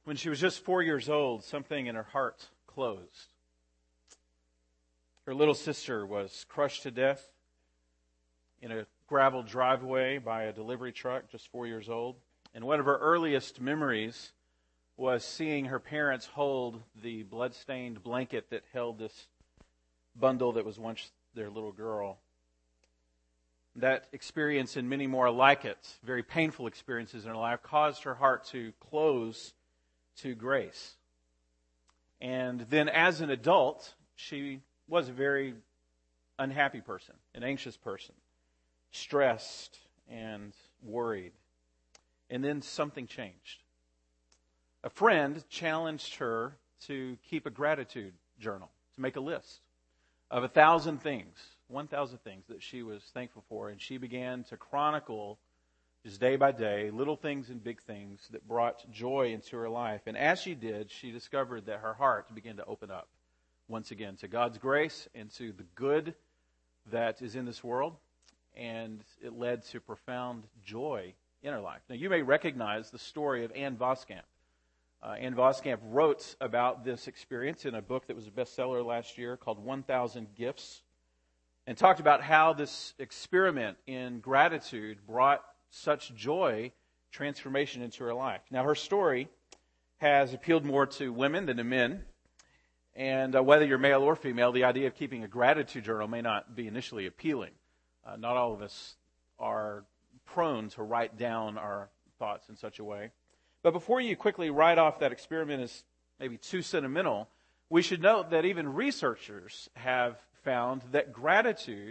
When she was just 4 years old, something in her heart closed. Her little sister was crushed to death in a gravel driveway by a delivery truck, just 4 years old. And one of her earliest memories was seeing her parents hold the blood-stained blanket that held this bundle that was once their little girl. That experience and many more like it, very painful experiences in her life, caused her heart to close to grace. And then as an adult, she was a very unhappy person, an anxious person, stressed and worried. And then something changed. A friend challenged her to keep a gratitude journal, to make a list of 1,000 things that she was thankful for. And she began to chronicle, just day by day, little things and big things that brought joy into her life. And as she did, she discovered that her heart began to open up once again to God's grace and to the good that is in this world. And it led to profound joy in her life. Now, you may recognize the story of Ann Voskamp. Ann Voskamp wrote about this experience in a book that was a bestseller last year called 1,000 Gifts, and talked about how this experiment in gratitude brought such joy, transformation into her life. Now, her story has appealed more to women than to men, and whether you're male or female, the idea of keeping a gratitude journal may not be initially appealing. Not all of us are prone to write down our thoughts in such a way. But before you quickly write off that experiment as maybe too sentimental, we should note that even researchers have found that gratitude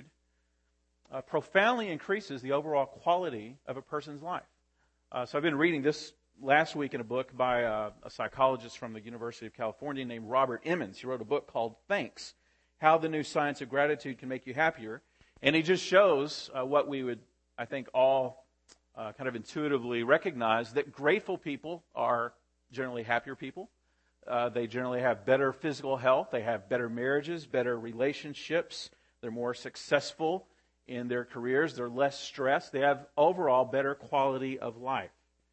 profoundly increases the overall quality of a person's life. So I've been reading this last week in a book by a psychologist from the University of California named Robert Emmons. He wrote a book called Thanks, How the New Science of Gratitude Can Make You Happier. And he just shows what we would, I think, all kind of intuitively recognize, that grateful people are generally happier people. They generally have better physical health. They have better marriages, better relationships. They're more successful in their careers. They're less stressed. They have overall better quality of life.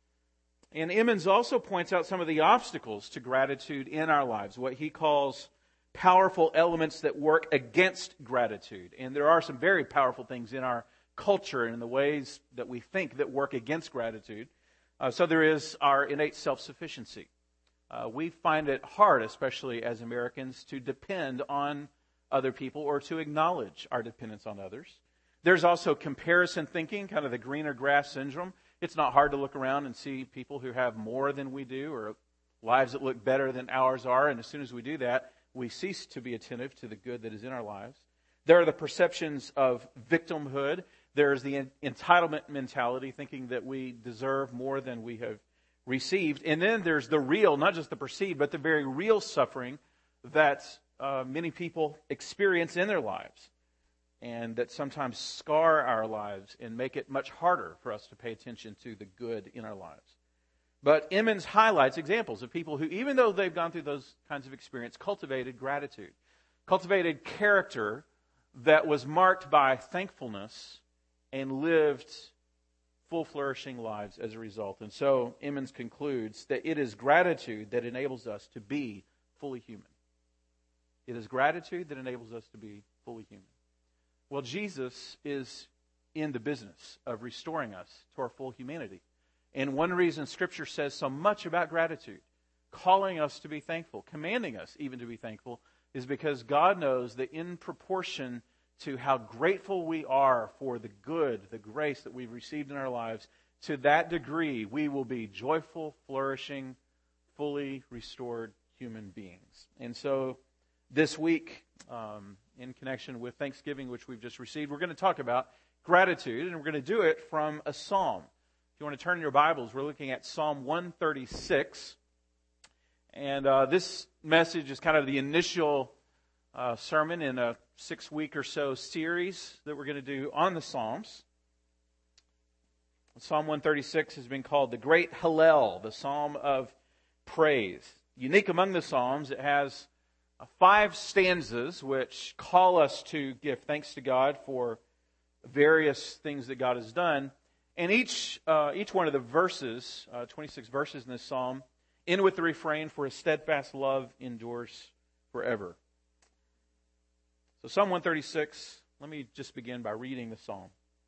And Emmons also points out some of the obstacles to gratitude in our lives, what he calls powerful elements that work against gratitude. And there are some very powerful things in our culture and in the ways that we think that work against gratitude. So there is our innate self-sufficiency. We find it hard, especially as Americans, to depend on other people or to acknowledge our dependence on others. There's also comparison thinking, kind of the greener grass syndrome. It's not hard to look around and see people who have more than we do or lives that look better than ours are. And as soon as we do that, we cease to be attentive to the good that is in our lives. There are the perceptions of victimhood. There's the entitlement mentality, thinking that we deserve more than we have received. And then there's the real, not just the perceived, but the very real suffering that many people experience in their lives, and that sometimes scar our lives and make it much harder for us to pay attention to the good in our lives. But Emmons highlights examples of people who, even though they've gone through those kinds of experience, cultivated gratitude, cultivated character that was marked by thankfulness, and lived full flourishing lives as a result. And so Emmons concludes that it is gratitude that enables us to be fully human. It is gratitude that enables us to be fully human. Well, Jesus is in the business of restoring us to our full humanity. And one reason Scripture says so much about gratitude, calling us to be thankful, commanding us even to be thankful, is because God knows that in proportion to how grateful we are for the good, the grace that we've received in our lives, to that degree we will be joyful, flourishing, fully restored human beings. And so this week, in connection with Thanksgiving, which we've just received, we're going to talk about gratitude, and we're going to do it from a psalm. If you want to turn your Bibles, we're looking at Psalm 136. And this message is kind of the initial sermon in a 6-week or so series that we're going to do on the Psalms. Psalm 136 has been called the Great Hallel, the Psalm of Praise. Unique among the Psalms, it has 5 stanzas which call us to give thanks to God for various things that God has done. And each one of the verses, 26 verses in this psalm, In with the refrain, for his steadfast love endures forever. So Psalm 136, let me just begin by reading the psalm.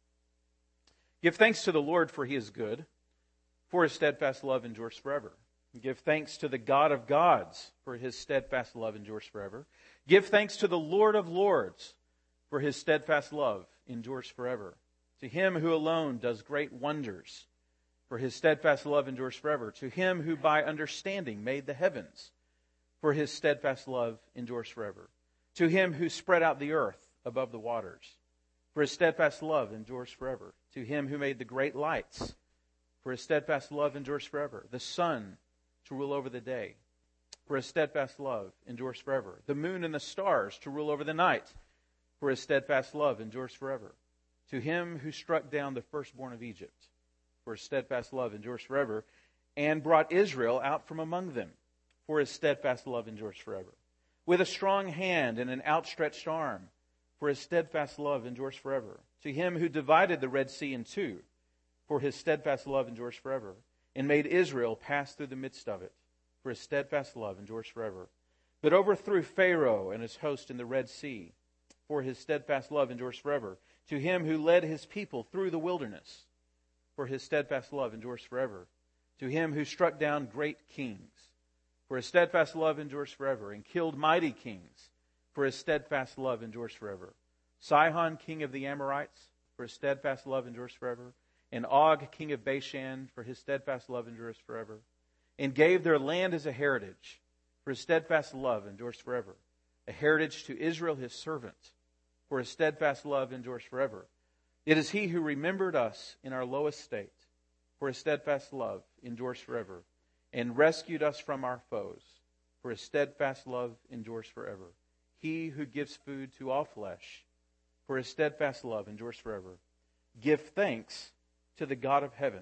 Give thanks to the Lord, for he is good, for his steadfast love endures forever. Give thanks to the God of gods, for his steadfast love endures forever. Give thanks to the Lord of lords, for his steadfast love endures forever. To him who alone does great wonders, for his steadfast love endures forever. To him who by understanding made the heavens, for his steadfast love endures forever. To him who spread out the earth above the waters, for his steadfast love endures forever. To him who made the great lights, for his steadfast love endures forever. The sun to rule over the day, for his steadfast love endures forever. The moon and the stars to rule over the night, for his steadfast love endures forever. To him who struck down the firstborn of Egypt, for his steadfast love endures forever, and brought Israel out from among them, for his steadfast love endures forever. With a strong hand and an outstretched arm, for his steadfast love endures forever. To him who divided the Red Sea in two, for his steadfast love endures forever, and made Israel pass through the midst of it, for his steadfast love endures forever. But overthrew Pharaoh and his host in the Red Sea, for his steadfast love endures forever. To him who led his people through the wilderness, for his steadfast love endures forever. To him who struck down great kings, for his steadfast love endures forever, and killed mighty kings, for his steadfast love endures forever. Sihon, king of the Amorites, for his steadfast love endures forever. And Og, king of Bashan, for his steadfast love endures forever. And gave their land as a heritage, for his steadfast love endures forever. A heritage to Israel his servant, for his steadfast love endures forever. It is he who remembered us in our lowest state, for his steadfast love endures forever, and rescued us from our foes, for his steadfast love endures forever. He who gives food to all flesh, for his steadfast love endures forever. Give thanks to the God of heaven,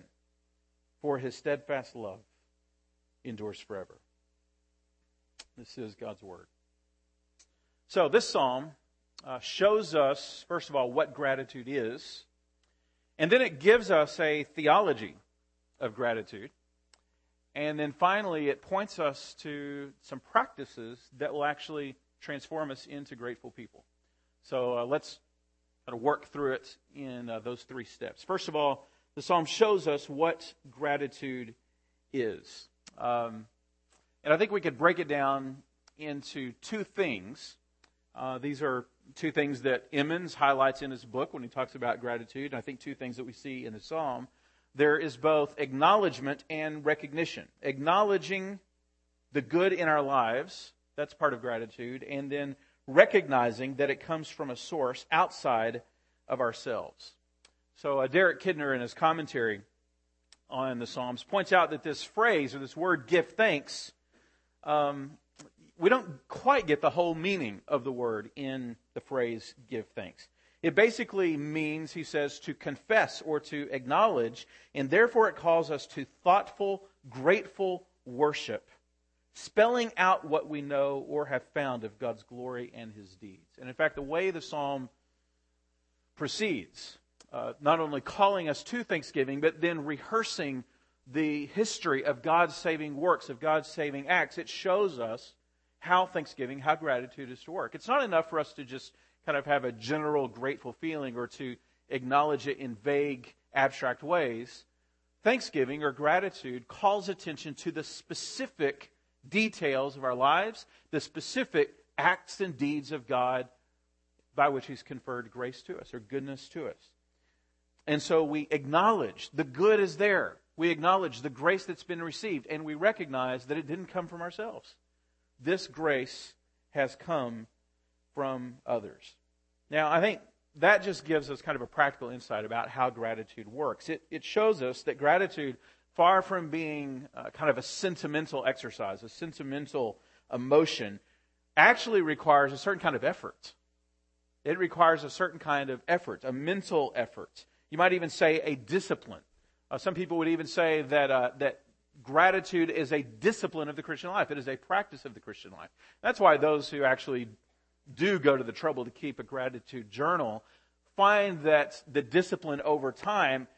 for his steadfast love endures forever. This is God's word. So this psalm shows us, first of all, what gratitude is, and then it gives us a theology of gratitude. And then finally, it points us to some practices that will actually transform us into grateful people. So let's kind of work through it in those three steps. First of all, the psalm shows us what gratitude is. And I think we could break it down into two things. These are two things that Emmons highlights in his book when he talks about gratitude. And I think two things that we see in the psalm. There is both acknowledgement and recognition. Acknowledging the good in our lives, that's part of gratitude, and then recognizing that it comes from a source outside of ourselves. So Derek Kidner, in his commentary on the Psalms, points out that this phrase, or this word, give thanks, we don't quite get the whole meaning of the word in the phrase, give thanks. It basically means, he says, to confess or to acknowledge, and therefore it calls us to thoughtful, grateful worship, spelling out what we know or have found of God's glory and his deeds. And in fact, the way the psalm proceeds, not only calling us to thanksgiving, but then rehearsing the history of God's saving works, of God's saving acts, it shows us how thanksgiving, how gratitude is to work. It's not enough for us to just kind of have a general grateful feeling or to acknowledge it in vague, abstract ways. Thanksgiving or gratitude calls attention to the specific details of our lives, the specific acts and deeds of God by which he's conferred grace to us or goodness to us. And so we acknowledge the good is there. We acknowledge the grace that's been received, and we recognize that it didn't come from ourselves. This grace has come from others. Now, I think that just gives us kind of a practical insight about how gratitude works. It shows us that gratitude, far from being kind of a sentimental exercise, a sentimental emotion, actually requires a certain kind of effort. It requires a certain kind of effort, a mental effort. You might even say a discipline. Some people would even say that gratitude is a discipline of the Christian life. It is a practice of the Christian life. That's why those who actually do go to the trouble to keep a gratitude journal find that the discipline over time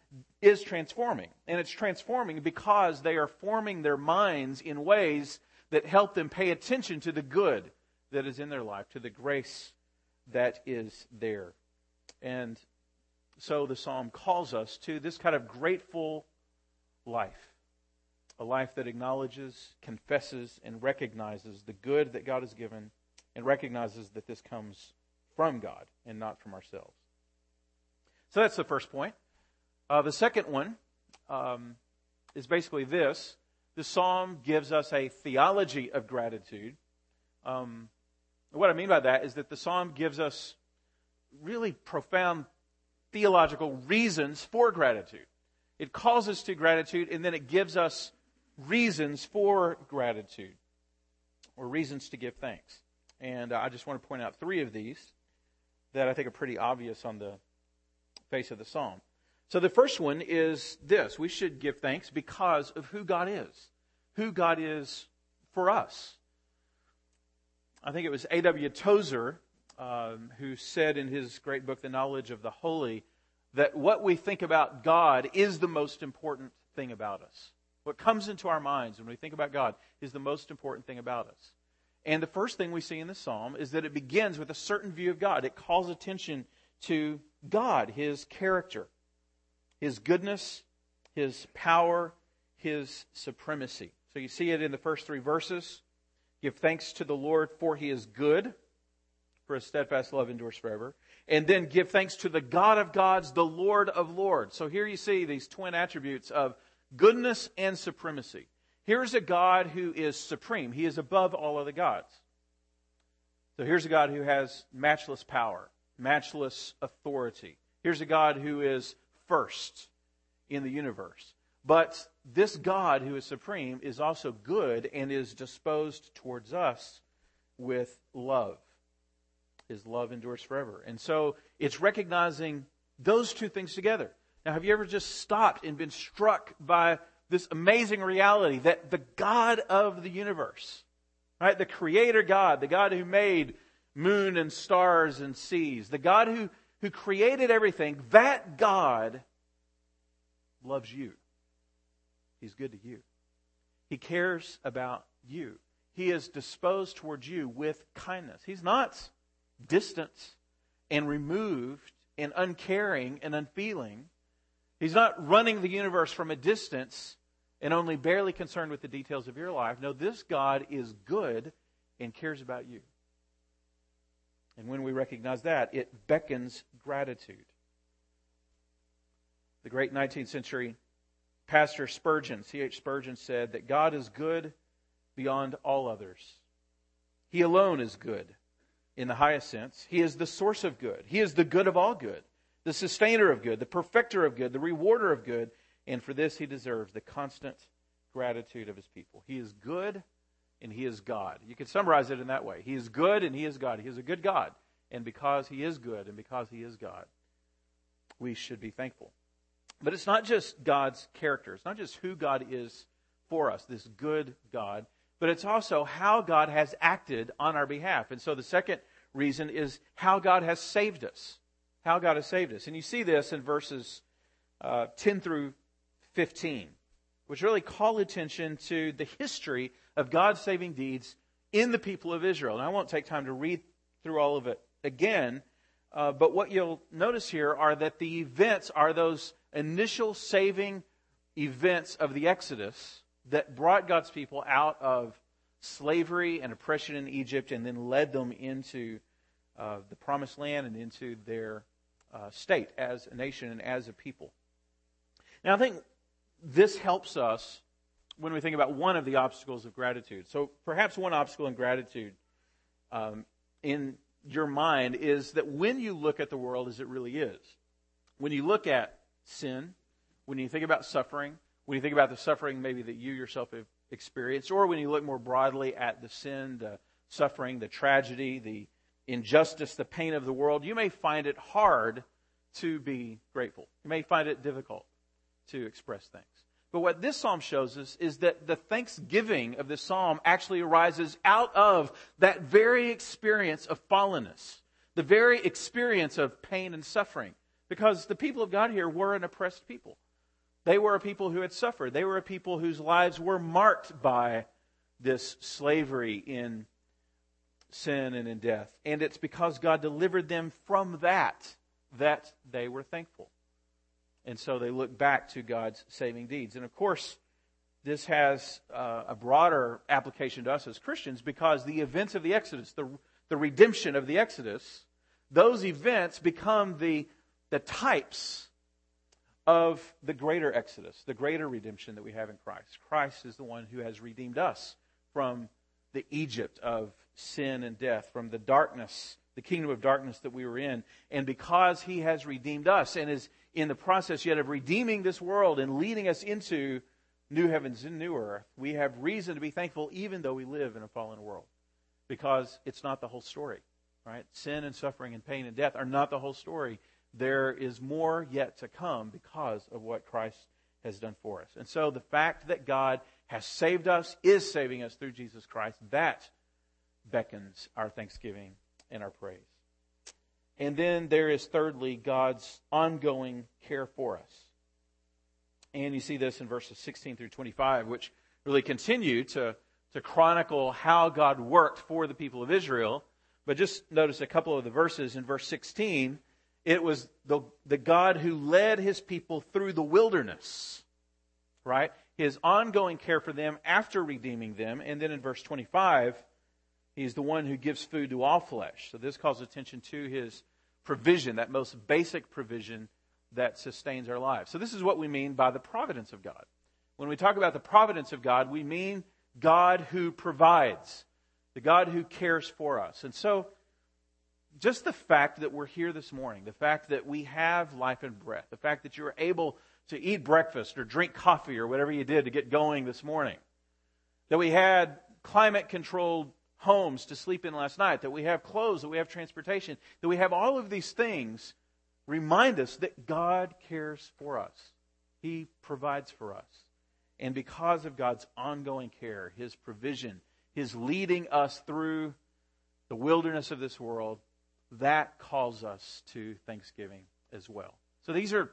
is transforming. And it's transforming because they are forming their minds in ways that help them pay attention to the good that is in their life, to the grace that is there. And so the psalm calls us to this kind of grateful life. A life that acknowledges, confesses, and recognizes the good that God has given, and recognizes that this comes from God and not from ourselves. So that's the first point. The second one is basically this. The psalm gives us a theology of gratitude. What I mean by that is that the psalm gives us really profound theological reasons for gratitude. It calls us to gratitude, and then it gives us reasons for gratitude, or reasons to give thanks. And I just want to point out 3 of these that I think are pretty obvious on the face of the psalm. So the first one is this: we should give thanks because of who God is for us. I think it was A.W. Tozer who said in his great book, The Knowledge of the Holy, that what we think about God is the most important thing about us. What comes into our minds when we think about God is the most important thing about us. And the first thing we see in the psalm is that it begins with a certain view of God. It calls attention to God, His character, His goodness, His power, His supremacy. So you see it in the first 3 verses. Give thanks to the Lord, for He is good, for His steadfast love endures forever. And then give thanks to the God of gods, the Lord of lords. So here you see these twin attributes of goodness and supremacy. Here's a God who is supreme. He is above all other gods. So here's a God who has matchless power, matchless authority. Here's a God who is first in the universe. But this God who is supreme is also good and is disposed towards us with love. His love endures forever. And so it's recognizing those 2 things together. Now, have you ever just stopped and been struck by this amazing reality that the God of the universe, right, the Creator God, the God who made moon and stars and seas, the God who created everything, that God loves you. He's good to you. He cares about you. He is disposed towards you with kindness. He's not distant and removed and uncaring and unfeeling. He's not running the universe from a distance and only barely concerned with the details of your life. No, this God is good and cares about you. And when we recognize that, it beckons gratitude. The great 19th century pastor Spurgeon, C.H. Spurgeon, said that God is good beyond all others. He alone is good in the highest sense. He is the source of good. He is the good of all good, the sustainer of good, the perfecter of good, the rewarder of good. And for this He deserves the constant gratitude of His people. He is good and He is God. You can summarize it in that way. He is good and He is God. He is a good God. And because He is good and because He is God, we should be thankful. But it's not just God's character. It's not just who God is for us, this good God, but it's also how God has acted on our behalf. And so the second reason is how God has saved us. How God has saved us. And you see this in verses 10 through 15, which really call attention to the history of God's saving deeds in the people of Israel. And I won't take time to read through all of it again, but what you'll notice here are that the events are those initial saving events of the Exodus that brought God's people out of slavery and oppression in Egypt and then led them into the Promised Land and into their state as a nation and as a people. Now, I think this helps us when we think about one of the obstacles of gratitude. So perhaps one obstacle in gratitude in your mind is that when you look at the world as it really is, when you look at sin, when you think about suffering, when you think about the suffering maybe that you yourself have experienced, or when you look more broadly at the sin, the suffering, the tragedy, the injustice, the pain of the world, you may find it hard to be grateful. You may find it difficult to express thanks. But what this psalm shows us is that the thanksgiving of this psalm actually arises out of that very experience of fallenness, the very experience of pain and suffering. Because the people of God here were an oppressed people. They were a people who had suffered. They were a people whose lives were marked by this slavery in sin and in death. And it's because God delivered them from that they were thankful. And so they look back to God's saving deeds. And of course, this has a broader application to us as Christians, because the events of the Exodus, the redemption of the Exodus, those events become the types of the greater Exodus, the greater redemption that we have in Christ. Christ is the one who has redeemed us from the Egypt of sin and death, from the darkness, the kingdom of darkness that we were in. And because He has redeemed us and is in the process yet of redeeming this world and leading us into new heavens and new earth, we have reason to be thankful even though we live in a fallen world. Because it's not the whole story, right? Sin and suffering and pain and death are not the whole story. There is more yet to come because of what Christ has done for us. And so the fact that God has saved us, is saving us through Jesus Christ, that beckons our thanksgiving and our praise. And then there is thirdly, God's ongoing care for us. And you see this in verses 16 through 25, which really continue to chronicle how God worked for the people of Israel. But just notice a couple of the verses. In verse 16, it was the God who led His people through the wilderness, right? His ongoing care for them after redeeming them. And then in verse 25, He's the one who gives food to all flesh. So this calls attention to His provision, that most basic provision that sustains our lives. So this is what we mean by the providence of God. When we talk about the providence of God, we mean God who provides, the God who cares for us. And so just the fact that we're here this morning, the fact that we have life and breath, the fact that you're able to eat breakfast or drink coffee or whatever you did to get going this morning, that we had climate-controlled homes to sleep in last night, that we have clothes, that we have transportation, that we have all of these things, remind us that God cares for us. He provides for us. And because of God's ongoing care, His provision, His leading us through the wilderness of this world, that calls us to thanksgiving as well. So these are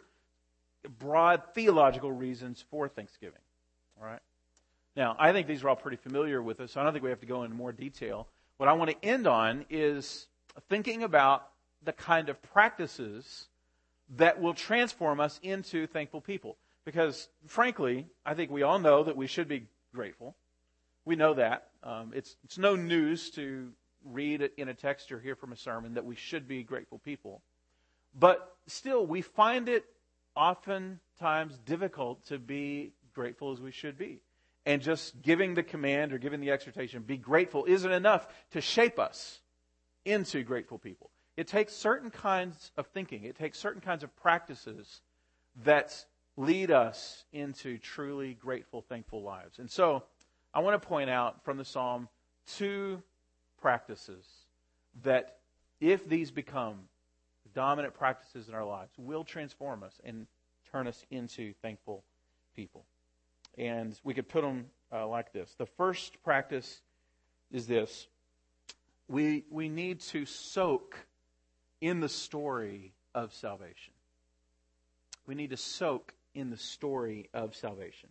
broad theological reasons for thanksgiving. All right? Now, I think these are all pretty familiar with us, so I don't think we have to go into more detail. What I want to end on is thinking about the kind of practices that will transform us into thankful people. Because, frankly, I think we all know that we should be grateful. We know that. It's no news to read in a text or hear from a sermon that we should be grateful people. But still, we find it oftentimes difficult to be grateful as we should be. And just giving the command or giving the exhortation, be grateful, isn't enough to shape us into grateful people. It takes certain kinds of thinking. It takes certain kinds of practices that lead us into truly grateful, thankful lives. And so I want to point out from the Psalm 2 practices that if these become dominant practices in our lives, will transform us and turn us into thankful people. And we could put them like this. The first practice is this. We need to soak in the story of salvation. We need to soak in the story of salvation.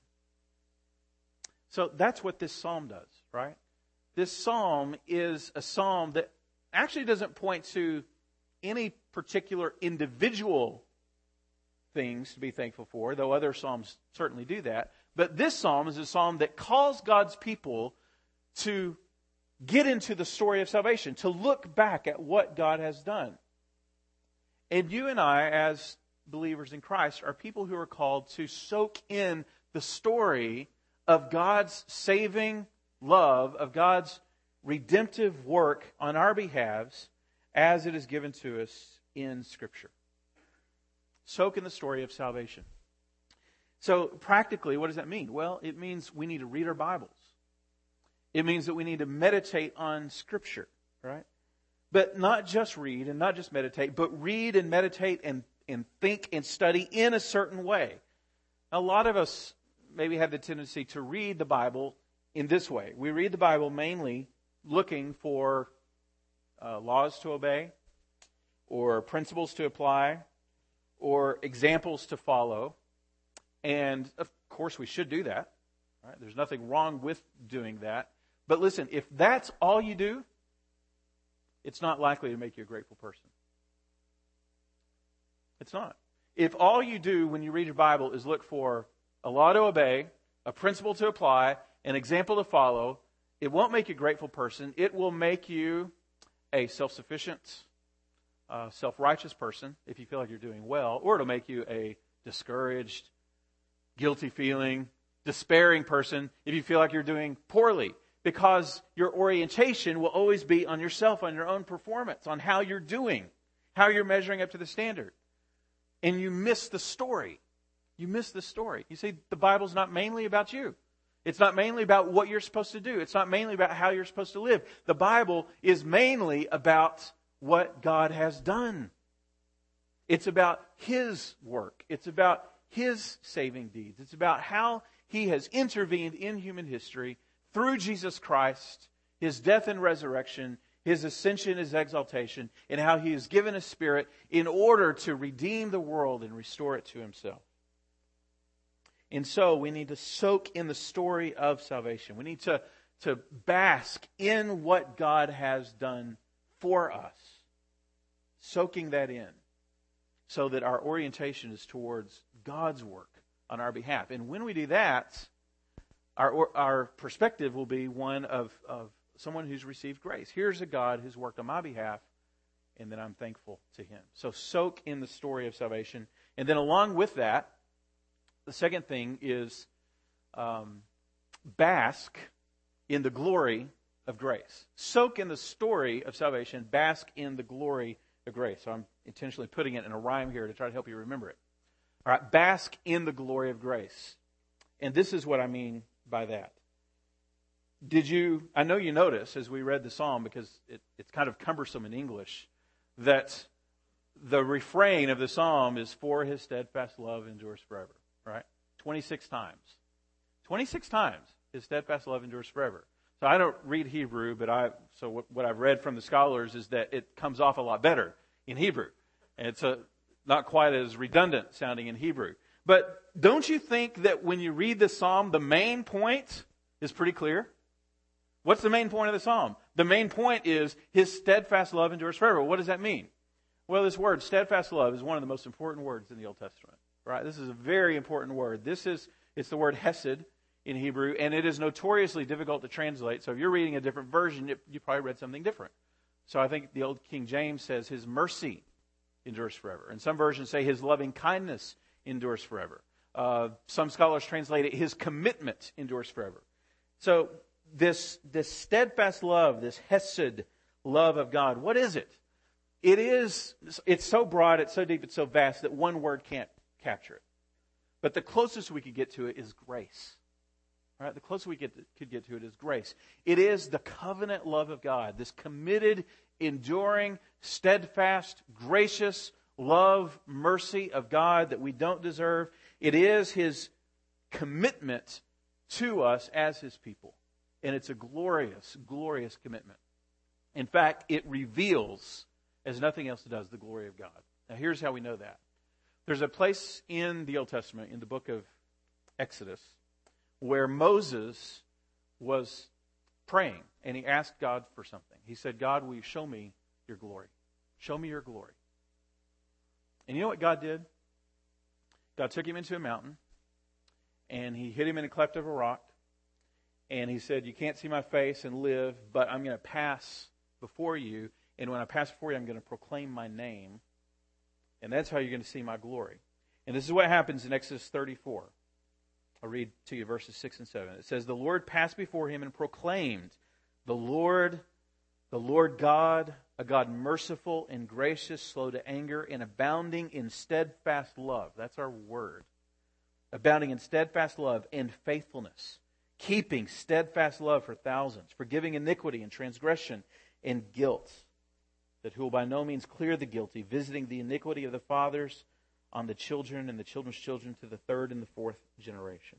So that's what this psalm does, right? This psalm is a psalm that actually doesn't point to any particular individual things to be thankful for, though other psalms certainly do that. But this psalm is a psalm that calls God's people to get into the story of salvation, to look back at what God has done. And you and I, as believers in Christ, are people who are called to soak in the story of God's saving love, of God's redemptive work on our behalves as it is given to us in Scripture. Soak in the story of salvation. So practically, what does that mean? Well, it means we need to read our Bibles. It means that we need to meditate on Scripture, right? But not just read and not just meditate, but read and meditate and think and study in a certain way. A lot of us maybe have the tendency to read the Bible in this way. We read the Bible mainly looking for laws to obey, or principles to apply, or examples to follow. And of course we should do that. Right? There's nothing wrong with doing that. But listen, if that's all you do, it's not likely to make you a grateful person. It's not. If all you do when you read your Bible is look for a law to obey, a principle to apply, an example to follow, it won't make you a grateful person. It will make you a self-sufficient, self-righteous person if you feel like you're doing well, or it'll make you a discouraged, guilty feeling, despairing person if you feel like you're doing poorly, because your orientation will always be on yourself, on your own performance, on how you're doing, how you're measuring up to the standard. And you miss the story. You miss the story. You see, the Bible's not mainly about you. It's not mainly about what you're supposed to do. It's not mainly about how you're supposed to live. The Bible is mainly about what God has done. It's about His work. It's about His saving deeds. It's about how He has intervened in human history through Jesus Christ, His death and resurrection, His ascension, His exaltation, and how He has given His Spirit in order to redeem the world and restore it to Himself. And so we need to soak in the story of salvation. We need to bask in what God has done for us, soaking that in so that our orientation is towards God's work on our behalf. And when we do that, our perspective will be one of someone who's received grace. Here's a God who's worked on my behalf, and then I'm thankful to Him. So soak in the story of salvation. And then along with that, the second thing is bask in the glory of grace. Soak in the story of salvation, bask in the glory of grace. So I'm intentionally putting it in a rhyme here to try to help you remember it. All right, bask in the glory of grace. And this is what I mean by that. I know you notice as we read the psalm, because it's kind of cumbersome in English, that the refrain of the psalm is, "For His steadfast love endures forever." Right? 26 times. 26 times His steadfast love endures forever. So I don't read Hebrew, but what I've read from the scholars is that it comes off a lot better in Hebrew. And it's not quite as redundant sounding in Hebrew. But don't you think that when you read the psalm, the main point is pretty clear? What's the main point of the psalm? The main point is His steadfast love endures forever. What does that mean? Well, this word, steadfast love, is one of the most important words in the Old Testament. Right? This is a very important word. It's the word hesed in Hebrew, and it is notoriously difficult to translate. So if you're reading a different version, you probably read something different. So I think the old King James says His mercy endures forever. And some versions say His loving kindness endures forever. Some scholars translate it, His commitment endures forever. So this steadfast love, this hesed love of God, what is it? It's so broad, it's so deep, it's so vast that one word can't capture it. But the closest we could get to it is grace. Right? The closest we could get to it is grace. It is the covenant love of God, this committed, enduring, steadfast, gracious love, mercy of God that we don't deserve. It is His commitment to us as His people. And it's a glorious, glorious commitment. In fact, it reveals, as nothing else does, the glory of God. Now here's how we know that. There's a place in the Old Testament, in the book of Exodus, where Moses was praying, and he asked God for something. He said, "God, will you show me your glory? Show me your glory." And you know what God did? God took him into a mountain, and He hid him in a cleft of a rock, and He said, "You can't see my face and live, but I'm going to pass before you, and when I pass before you, I'm going to proclaim my name. And that's how you're going to see my glory." And this is what happens in Exodus 34. I'll read to you verses 6 and 7. It says, "The Lord passed before him and proclaimed, the Lord God, a God merciful and gracious, slow to anger, and abounding in steadfast love." That's our word. Abounding in steadfast love and faithfulness, keeping steadfast love for thousands, forgiving iniquity and transgression and guilt, that who will by no means clear the guilty, visiting the iniquity of the fathers on the children and the children's children to the third and the fourth generation.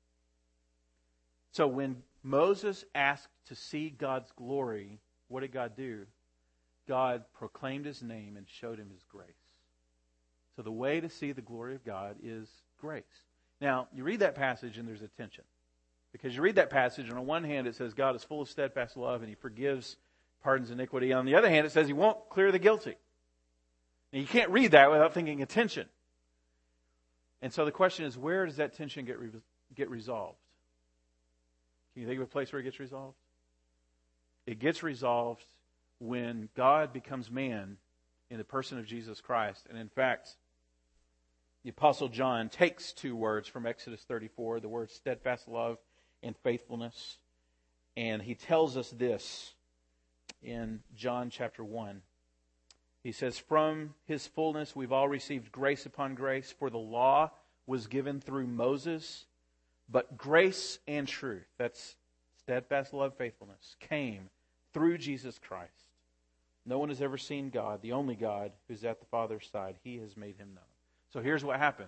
So when Moses asked to see God's glory, what did God do? God proclaimed His name and showed him His grace. So the way to see the glory of God is grace. Now, you read that passage and there's a tension. Because you read that passage, and on one hand it says God is full of steadfast love and He forgives, pardons iniquity. On the other hand, it says He won't clear the guilty. Now, you can't read that without thinking of tension. And so the question is, where does that tension get resolved? Can you think of a place where it gets resolved? It gets resolved when God becomes man in the person of Jesus Christ. And in fact, the Apostle John takes two words from Exodus 34, the words steadfast love and faithfulness. And he tells us this in John chapter 1. He says, from His fullness we've all received grace upon grace, for the law was given through Moses, but grace and truth, that's steadfast love, faithfulness, came through Jesus Christ. No one has ever seen God, the only God who's at the Father's side. He has made Him known. So here's what happened.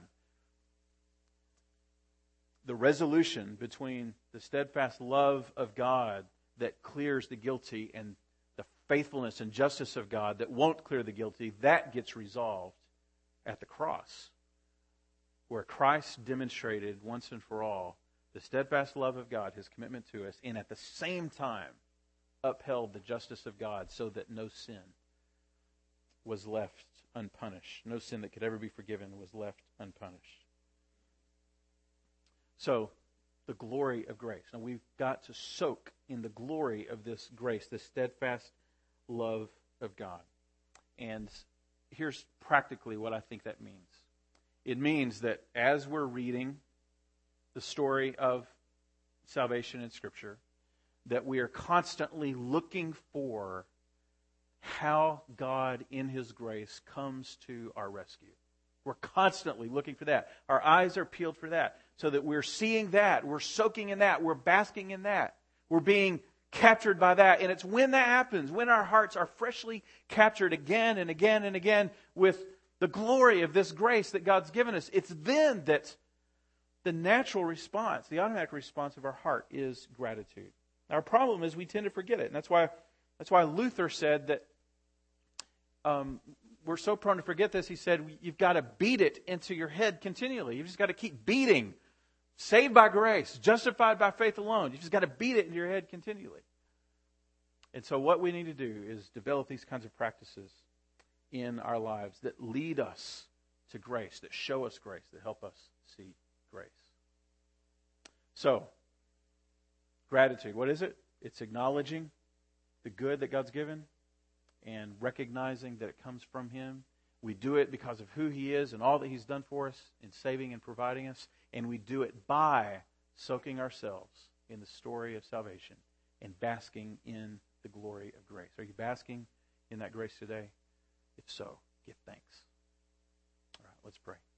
The resolution between the steadfast love of God that clears the guilty and the faithfulness and justice of God that won't clear the guilty, that gets resolved at the cross, where Christ demonstrated once and for all the steadfast love of God, His commitment to us, and at the same time upheld the justice of God so that no sin was left unpunished. No sin that could ever be forgiven was left unpunished. So, the glory of grace. Now, we've got to soak in the glory of this grace, this steadfast love of God. And here's practically what I think that means. It means that as we're reading the story of salvation in Scripture, that we are constantly looking for how God in His grace comes to our rescue. We're constantly looking for that. Our eyes are peeled for that, so that we're seeing that, we're soaking in that, we're basking in that, we're being captured by that. And it's when that happens, when our hearts are freshly captured again and again and again with the glory of this grace that God's given us, it's then that the natural response, the automatic response of our heart is gratitude. Our problem is we tend to forget it. And that's why Luther said that we're so prone to forget this. He said, you've got to beat it into your head continually. You've just got to keep beating. Saved by grace, justified by faith alone. You've just got to beat it into your head continually. And so what we need to do is develop these kinds of practices in our lives that lead us to grace, that show us grace, that help us see grace. So, gratitude, what is it? It's acknowledging the good that God's given and recognizing that it comes from Him. We do it because of who He is and all that He's done for us in saving and providing us. And we do it by soaking ourselves in the story of salvation and basking in the glory of grace. Are you basking in that grace today? If so, give thanks. All right, let's pray.